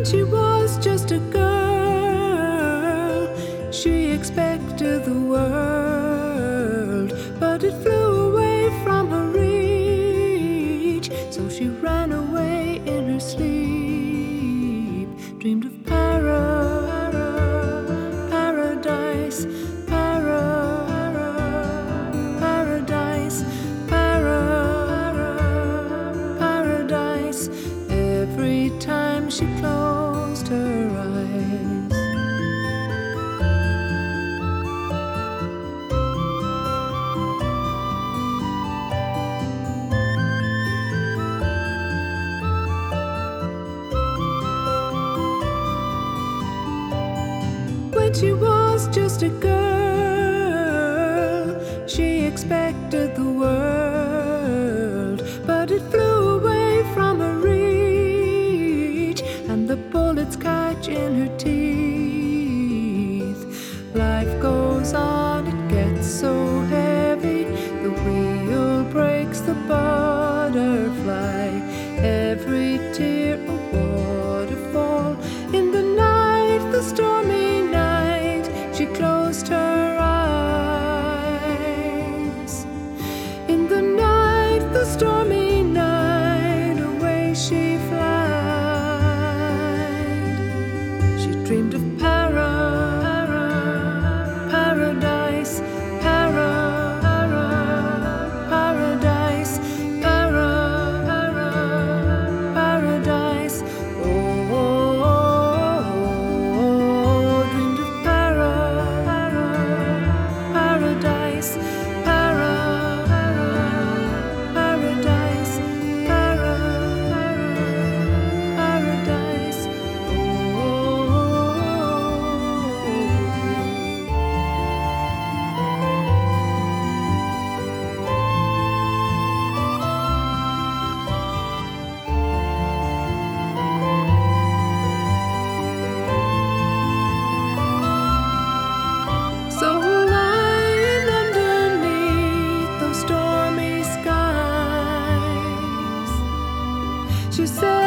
When she was just a girl, she expected the world, but it flew away from her reach. So she ran away in her sleep, dreamed of paradise, paradise, paradise. Every time she closed her eyes, when she was just a girl, she expected the world, but it flew away from her reach, and the bullets catch in her teeth. Life goes on, it gets so heavy, the wheel breaks the butterfly. Every tear a waterfall. In the night, the stormy night, she closed her eyes. In the night, the stormy night, away she flied. She dreamed of paradise, paradise, paradise. Oh, dreamed of paradise, paradise, paradise. So lying underneath those stormy skies, she said,